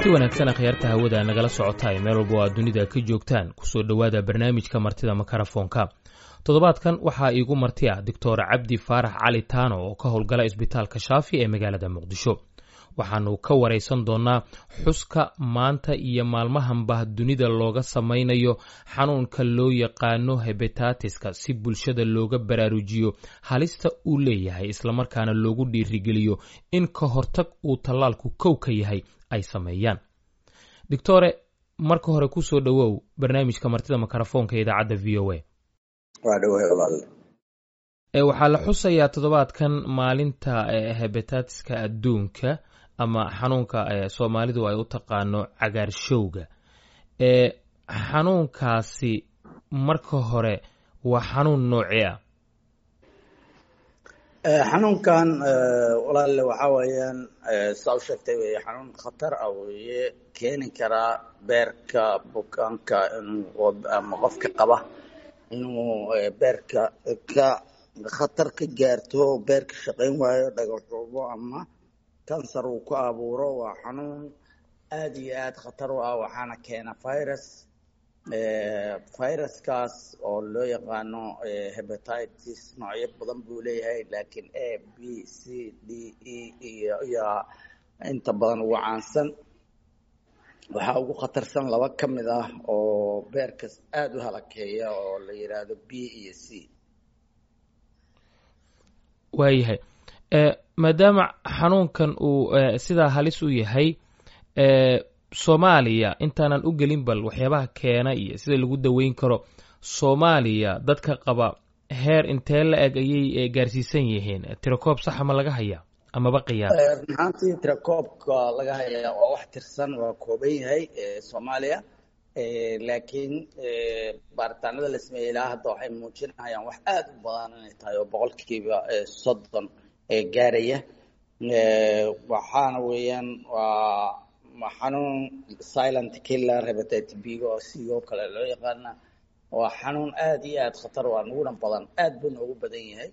kulanti wanaagsan akhyaarta hawada nagala socota meel walba oo dunida ka joogtaan kusoo dhawaada barnaamijka martida makarafoonka. Toddobaadkan waxaa iigu marti ah Dr. Cabdi Faarax Cali Taano oo ka howlgala isbitaalka Shaafi ee magaalada Muqdisho. Waxaanu ka wareysan doonaa xuska maanta iyo maalmahanba dunida looga samaynayo xanuunka loo yaqaano hepatitiska si bulshada looga baraarujiyo halista uu leeyahay islamarkaana loogu dhiirigeliyo in ka hortag uu tallaalku kow ka yahay ay sameeyaan. Doctore, marka hore ku soo dhawow barnaamijka martida makarafoonka idaacadda VOA. Waxaa la xusayaa toddobaadkan maalinta hepatitiska adduunka ama xanuunka Soomaalidu ay u taqaano cagaarshowga. Xanuunkaasi marka hore waa xanuun noocee ah? xanuunkan walaal waxa weeyaan soo sheegtay way xanuun khatar ah oo keeni kara beerka bukaanka ama qofka qaba inuu beerka ka khatar ka gaarto beerka shaqayn waayo dhagaxubo ama kansar uu ku abuuro. waa xanuun aad iyo aad khatar u ah waxaana keena viruskaas oo loo yaqaano hepatitis noocyo badan buu leeyahay laakiin A, B, C, D, E iyo inta badan ugu caansan. waxaa ugu khatarsan laba ka mid ah oo beerkas aad u halakeeya oo la yiraahdo B iyo C. waayahay maadaama xanuunkan uu sidaa halis u yahay Soomaaliya intaanan u gelin bal waxyaabaha keena iyo sida lagu daweyn karo Soomaaliya dadka qaba heer intee la eg ayay gaarsiisan yihiin? Tirakoob sax ma laga hayaa amaba qiyaas? runtii tirakoobka laga hayaa waa wax tirsan waa kooban yahay Soomaaliya laakiin baaritaanada la sameeyay ilaa hadda waxay muujinayaan wax aad u badan inay tahay oo boqolkiiba 30 gaaraya. waxaana weeyaan waa xanuun silent killer hepatitis B oo sidoo kale loo yaqaan. waa xanuun aad iyo aad khatar u ah uguna badan aad buu ugu badan yahay.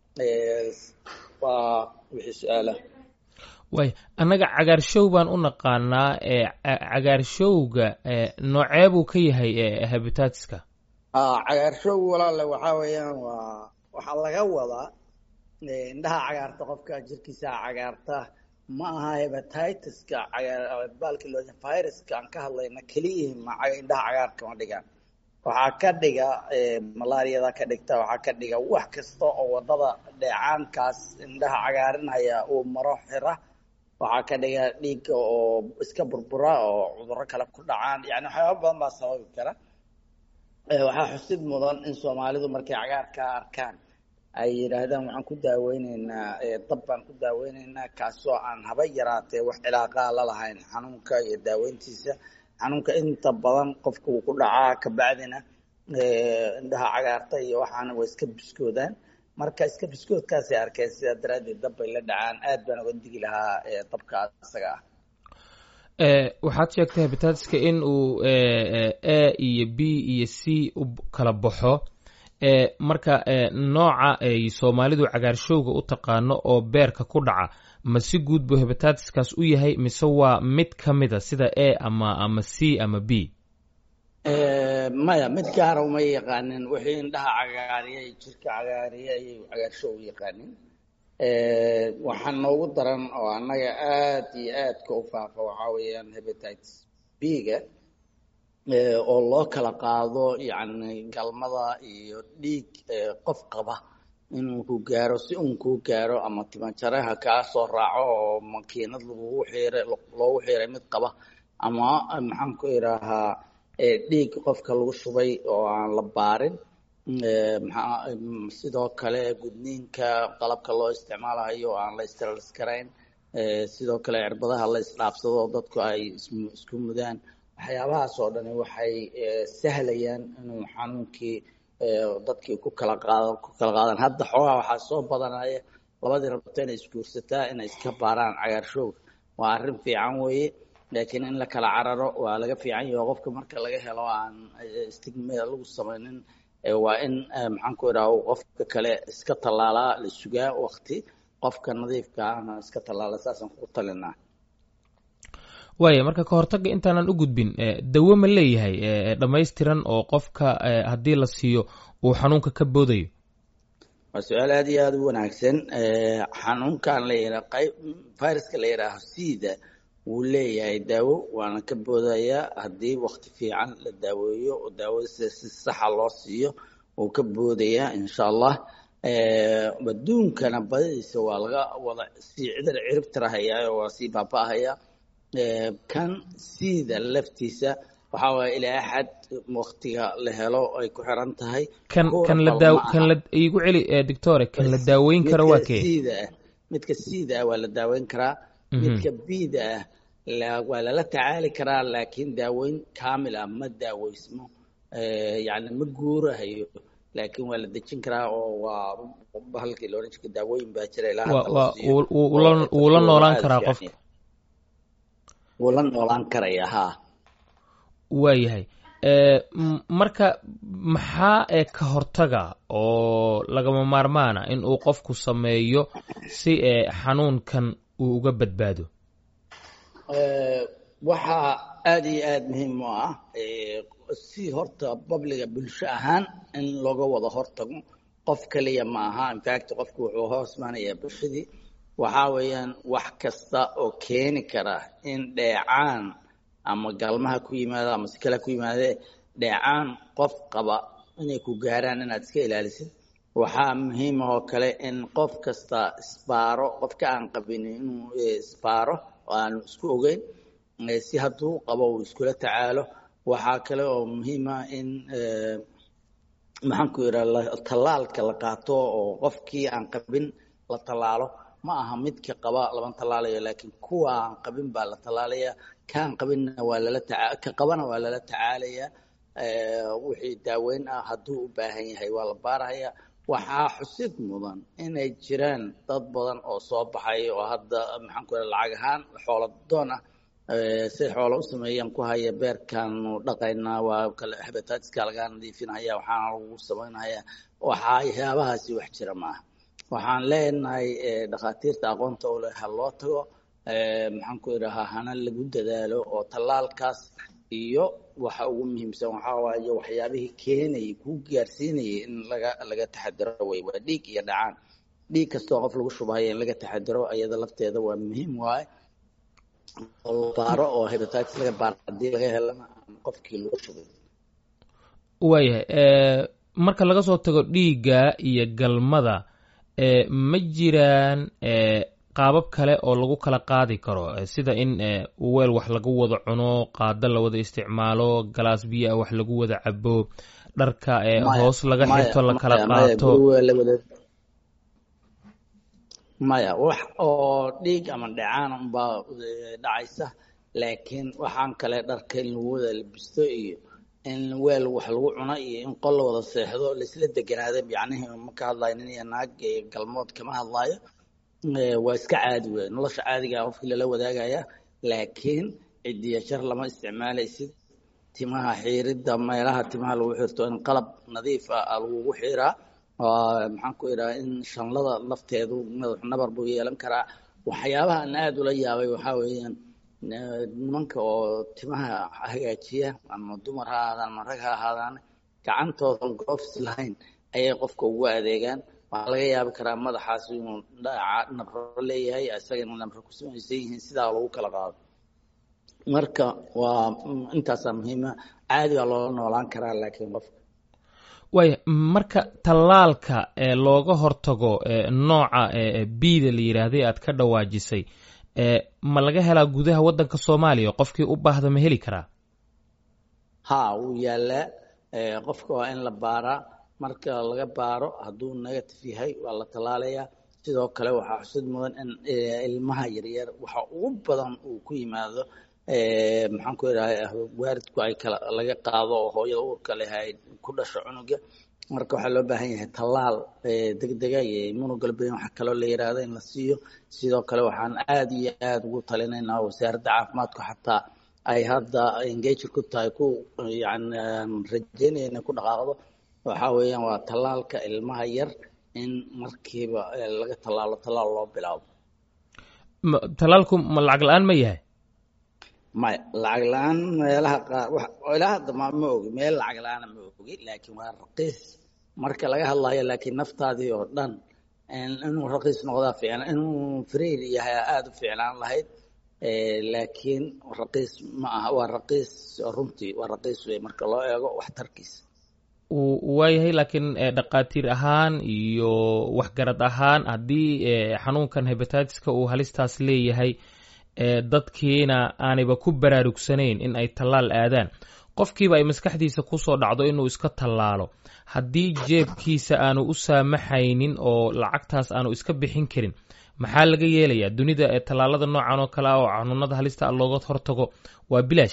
waa wixii su'aala way anaga cagaarshow baan u naqaanaa cagaarshowga noocee buu ka yahay hepatitiska? cagaarshow walaal waxa weeyaan waxa laga wadaa indhaha cagaarta qofka jirkiisa cagaarta ma aha hepatitiska baalka loo viruska aan ka hadlayna kaliya ma indhaha cagaarka ma dhigaan. waxaa ka dhiga malaariyada ka dhigta waxaa ka dhiga wax kasta oo wadada dheecaankaas indhaha cagaarinaya uu maro xira. waxaa ka dhiga dhiigga oo iska burbura oo cudurro kale ku dhacaan yani waxyaabo badan baa sababi kara. waxaa xusid mudan in Soomaalidu markay cagaarka arkaan ay yiraahdaan waxaan ku daaweynaynaa dab baan ku daaweynaynaa kaasoo aan haba yaraatee wax cilaaqa la lahayn xanuunka iyo daaweyntiisa. xanuunka inta badan qofka uu ku dhacaa ka bacdina indhaha cagaarta iyo waxaana way iska biskoodaan. marka iska biskoodkaas ay arkeen sida daraadeed dab bay la dhacaan. aad baan uga digi lahaa dabkaas isaga ah. waxaad sheegtay hepatitiska in uu A iyo B iyo C u kala baxo. marka nooca ay Soomaalidu cagaarshowga u taqaano oo beerka ku dhaca ma si guud buu hepatitiskaas u yahay mise waa mid ka mid ah sida A ama C ama B? maya mid gaar ah uma yaqaanin. wixii indhaha cagaariyay jirka cagaariyay ayay cagaarshow u yaqaanin. waxaa noogu daran oo annaga aad iyo aad ka u faafa waxaa weeyaan hepatitis B-ga oo loo kala qaado yani galmada iyo dhiig qof qaba inuu ku gaaro si uu ku gaaro ama timajareha ka soo raaco oo makiinad loogu xiray mid qaba ama maxaan ku iraahaa dhiig qofka lagu shubay oo aan la baarin. sidoo kale gudniinka qalabka loo isticmaalayo aan la isticmaal karayn. sidoo kale cirbadaha la isdhaafsado dadku ay isku mudaan. waxyaabahaas oo dhan waxay sahlayaan inuu xanuunkii dadkii ku kala qaadan. hadda xoogaa waxaa soo badanaya labadii rabto inay isguursataa inay iska baaraan cagaarshowga. waa arrin fiican weeye laakiin in la kala cararo waa laga fiican yahay. qofka marka laga helo aan stigma lagu samaynin waa in maxaan ku iraahaa qofka kale iska tallaalaa la sugaa waqti qofka nadiifka ahna iska tallaala. saasaan ku talinaa. waaya marka ka hortagga intaanan u gudbin dawo ma leeyahay dhammaystiran oo qofka haddii la siiyo uu xanuunka ka boodayo? waa su-aal aad iyo aada u wanaagsan. xanuunkan la yidhaha viruska la yidhaaho sida wuu leeyahay daawo, waana ka boodayaa haddii wakti fiican la daaweeyo oo daawada si saxa loo siiyo wuu ka boodayaa insha allah. adduunkana badadiisa waa laga wada sii cirib tirahayaa oo waa sii baaba'ahaya. kan sida laftiisa waxaa waaya ilaa axad waktiga la helo ay ku xiran tahay. igu celi doctore, kan la daaweyn karo waa kee? midka sida waa la daaweyn karaa. midka bida waa lala tacaali karaa, laakiin daaweyn kaamil ah ma daaweysmo, yani ma guurahayo, laakiin waa la dejin karaa oo waa bahalkii looran jiray daawooyin baa jira ilaa wuu la noolaan karaa qofka. wuu la noolaan karaya ha. waayahay marka maxaa ka hortaga oo lagama maarmaana in uu qofku sameeyo si xanuunkan uu uga badbaado? waxaa aada iyo aada muhiim u ah si horta babliga bulsho ahaan in looga wada hortago. qof kaliya ma aha, infact qofku wuxuu hoos maanayaa bulshadii. waxaa weeyaan wax kasta oo keeni kara in dheecaan ama galmaha ku yimaado ama si kale ku yimaadee dheecaan qof qaba inay ku gaaraan inaad iska ilaalisid. waxaa muhiim oo kale in qof kasta isbaaro, qofka aan qabin inuu isbaaro oo aanu isku ogeyn, si hadduu qabo uu iskula tacaalo. waxaa kale oo muhiima in maxaan ku yidhaha tallaalka la qaato oo qofkii aan qabin la tallaalo. ma aha midka qaba lama tallaalayo, laakiin kuwa aan qabin baa la tallaalaya. kaan qabinna waa ka qabana waa lala tacaalaya. wixii daaweyn ah hadduu u baahan yahay waa la baaraya. waxaa xusid mudan inay jiraan dad badan oo soo baxay oo hadda maxaan ku yidhaha lacag ahaan xoolo doon ah, say xoolo u sameeyaan ku haya beerkaanu dhaqaynaa, waa kale hepatitis-ka laga nadiifinaya, waxaana lagu samaynaya. waxyaabahaasi wax jira maaha. waxaan leenahay dhakhaatiirta aqoonta u leh ha loo tago, maxaan ku idhahaa hana lagu dadaalo oo tallaalkaas iyo waxa ugu muhiimsan waxaa waaye waxyaabihii keenayay kuu gaarsiinayay in laga taxadiro wey. waa dhiig iyo dhacaan. dhiig kastoo qof lagu shubahayo in laga taxadiro iyada lafteeda waa muhiim waaye. oo baaro oo hepatitis laga baaro haddii laga helana qofkii lagu shubay. waayahay marka laga soo tago dhiigga iyo galmada, ma jiraan qaabab kale oo lagu kala qaadi karo, sida in weel wax lagu wada cuno, qaado la wada isticmaalo, galaas biyo ah wax lagu wada cabo, dharka hoos laga xirto la kala qaato? maya, wax oo dhiig ama dhacaan unbaa dhacaysa, laakiin waxaan kale dharka in lagu wada labisto iyo in weel wax lagu cuno iyo in qol la wada seexdo laisla deganaada, yacnihii ma ka hadlayo nin iyo naag galmood kama hadlayo. waa iska caadi wey, nolosha caadigaa qofkii lala wadaagaya. laakiin cidiya shar lama isticmaalaysid. timaha xiiridda, meelaha timaha lagu xirto in qalab nadiif ah lagugu xiraa. maxaan ku idhaha in shanlada lafteedu madax nabar buu yeelan karaa. waxyaabaha aan aada ula yaabay waxaa weeyaan nimanka oo timaha hagaajiya, ama dumar ha ahaadaan ama rag ha ahaadaan, gacantooda gloves lahayn ayay qofka ugu adeegaan. waxaa laga yaabi karaa madaxaas inuu nabro leeyahay, isagana nabro ku samaysan yihiin, sidaa lagu kala qaado. marka waa intaasaa muhiima. caadi baa loola noolaan karaa, laakiin qofka waaya marka tallaalka looga hortago nooca bida la yidhaahday aad ka dhawaajisay, ma laga helaa gudaha waddanka Soomaaliya? qofkii u baahda ma heli karaa? ha, wuu yaalaa. qofka waa in la baaraa. marka laga baaro hadduu negative yahay waa la tallaalayaa. sidoo kale waxaa xusid mudan in ilmaha yaryar waxa ugu badan uu ku yimaado maxaan ku idhaha waaridku ay laga qaado oo hooyada uurka leh ay ku dhasho cunuga. marka waxaa loo baahan yahay tallaal degdega iyo immunoglobulin waxa kaloo la yidhaahdo in la siiyo. sidoo kale waxaan aada iyo aada ugu talinaynaa wasaaradda caafimaadku xataa ay hadda engage ku tahay ku yani rajeynaya inay ku dhaqaaqdo. waxaa weeyaan waa tallaalka ilmaha yar in markiiba laga tallaal loo bilaabo. tallaalku ma lacag la-aan ma yahay? may lacag la-aan meelaha qaar ilaa hadda ma ogi meel lacag la-aana ma ogi laakiin waa raqiis marka laga hadlayo laakiin naftaadii oo dhan inuu raqiis noqdaa fiican inuu free yahay aada u fiicnaan lahayd laakiin raqiis ma aha waa raqiis runtii waa raqiis wey marka loo eego waxtarkiisa waayahay laakiin dhaqaatiir ahaan iyo waxgarad ahaan haddii xanuunkan hepatitiska uu halistaas leeyahay dadkiina aanayba ku baraarugsanayn in ay tallaal aadaan qofkiiba ay maskaxdiisa kusoo dhacdo inuu iska tallaalo haddii jeebkiisa aanu u saamaxaynin oo lacagtaas aanu iska bixin karin maxaa laga yeelayaa dunida tallaalada noocan oo kale ah oo xanuunada halista looga hortago waa bilaash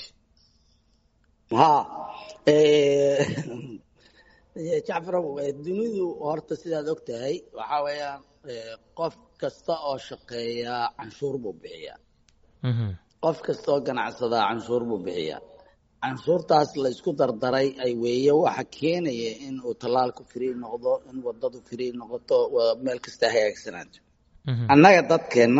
jacfarow dunidu horta sidaad og tahay waxaa weeyaan qof kasta oo shaqeeya canshuur buu bixiyaa qof kasta oo ganacsadaa canshuur buu bixiyaa canshuurtaas la isku dardaray ay weeye waxa keenaya in uu tallaalku free noqdo in wadadu free noqoto meel kasta hagaagsanaato annaga dadkeenna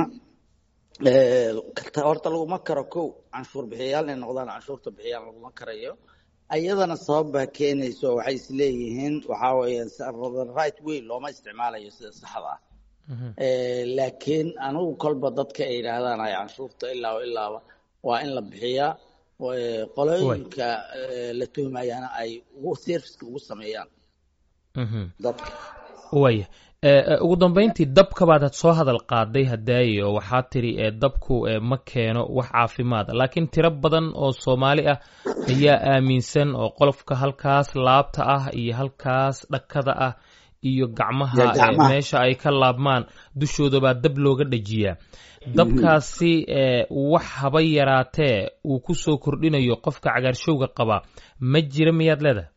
horta laguma karo kow canshuur bixiyayaal inay noqdaan canshuurta bixiyaan laguma karayo ayadana sabab baa keenayso waxay isleeyihiin waxaa weeyaan right way looma isticmaalayo sida saxda ah laakiin anigu kolba dadka ay yidhaahdaan ay canshuurta ilaaba waa in la bixiyaa qolooyinka la tuhmayana ay serviceka ugu sameeyaan dadka waya ugu dambayntii dabka baad soo hadal qaaday hadaaye oo waxaa tiri dabku ma keeno wax caafimaad laakiin tiro badan oo Soomaali ah ayaa aaminsan oo qolofka halkaas laabta ah iyo halkaas dhakada ah iyo gacmaha meesha ay ka laabmaan dushooda baa dab looga dhajiyaa dabkaasi wax haba yaraatee uu ku soo kordhinayo qofka cagaarshowga qaba ma jira miyaad leedahay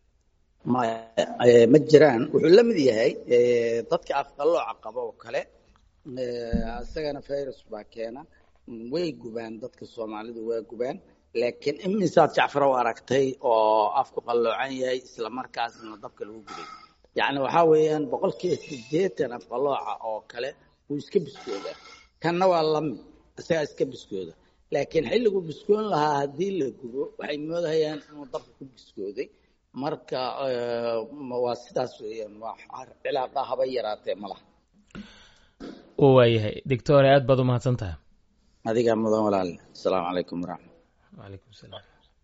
ma jiraan wuxuu la mid yahay dadka afqalooca qaba oo kale isagana virus baa keena way gubaan dadka Soomaalidu waa gubaan laakiin imisaad Jacfarow aragtay oo afku qalloocan yahay isla markaasna dabka lagu gubay yacni waxaa weeyaan 80% afqalooca oo kale uu iska biskooda kanna waa lamid isaga iska biskooda laakiin xilligu biskoon lahaa haddii la gubo waxay moodayaan inuu dabka ku biskooday marka waa sidaas weeyaan waa cilaaqa haba yaraatee malaha waayahay doctor aad baad u mahadsantahay adiga mudan walaal assalaamu calaykum waraxmatullahi wacalaykum salaam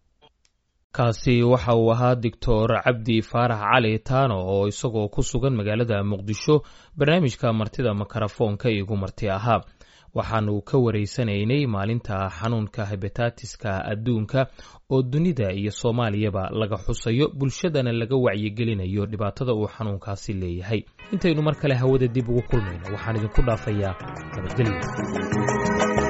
kaasi waxa uu ahaa doctor cabdi faarax cali taano oo isagoo ku sugan magaalada muqdisho barnaamijka martida makarafoonka igu marti ahaa waxaanu ka wareysanaynay maalinta xanuunka hepatitiska adduunka oo dunida iyo Soomaaliyaba laga xusayo bulshadana laga wacyigelinayo dhibaatada uu xanuunkaasi leeyahay intaynu mar kale hawada dib ugu kulmayno waxaan idinku dhaafayaa nabadgelyo